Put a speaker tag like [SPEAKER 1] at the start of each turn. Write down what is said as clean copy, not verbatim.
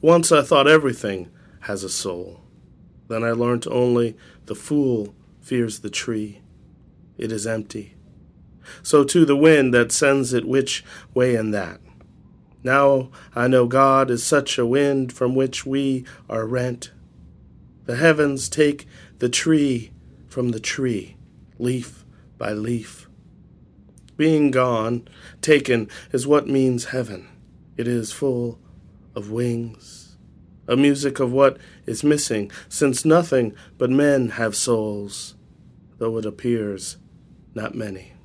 [SPEAKER 1] Once I thought everything has a soul. Then I learnt only the fool fears the tree. It is empty. So too the wind that sends it which way and that. Now I know God is such a wind from which we are rent. The heavens take the tree from the tree, leaf by leaf. Being gone, taken, is what means heaven. It is full of wings, a music of what is missing, since nothing but men have souls, though it appears not many.